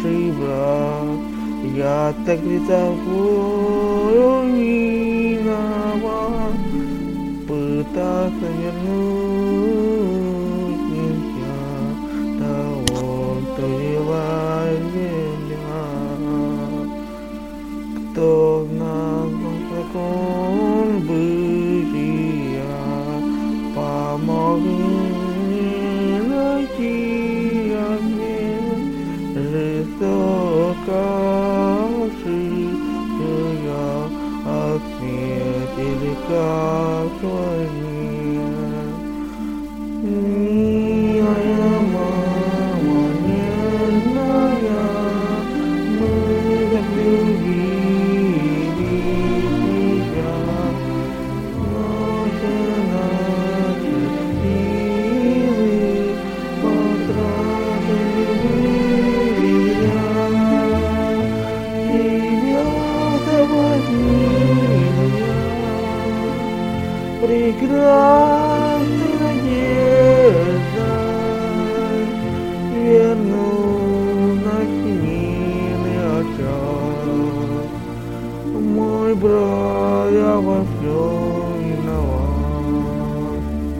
старший брат, я так ведь тобою виноват, пытаться вернуть нельзя того, кто желает меня. Кто знал закон бытия, помог мне найти ответ. Жестоко ошибся от смерти как войне. Милая мама, нежная, мы так любили тебя, но цена силы потратили я. Тебя-то возьму я, прекрасной надеждой, верну на синевый очаг. Мой брат, я во всем виноват.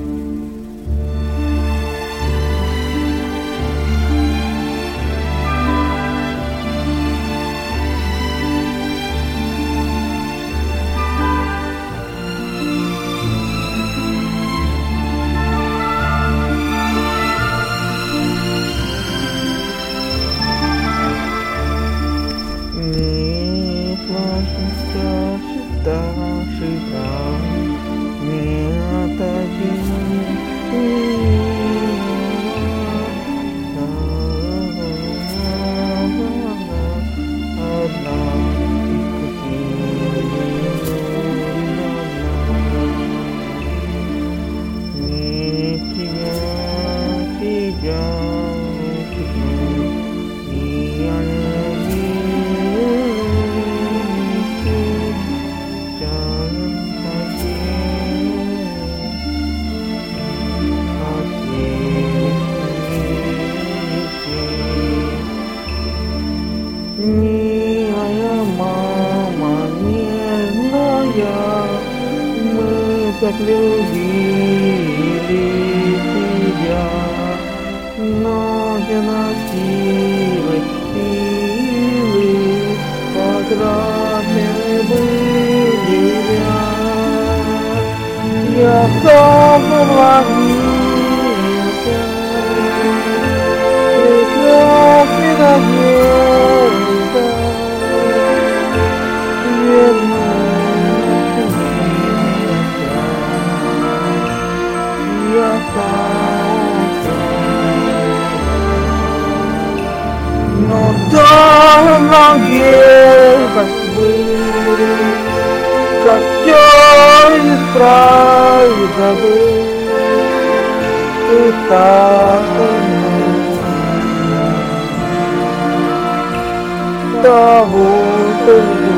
Не плачь, не скажи, старший брат, не отойди, одна не тебя упрекнуть, и я милая мама, нежная, мы так любили тебя, но я носила силы, потрачены были я снова влюбился, прекрасной надеждой. Но давно где-то были, как все исправить забыл, и так того, что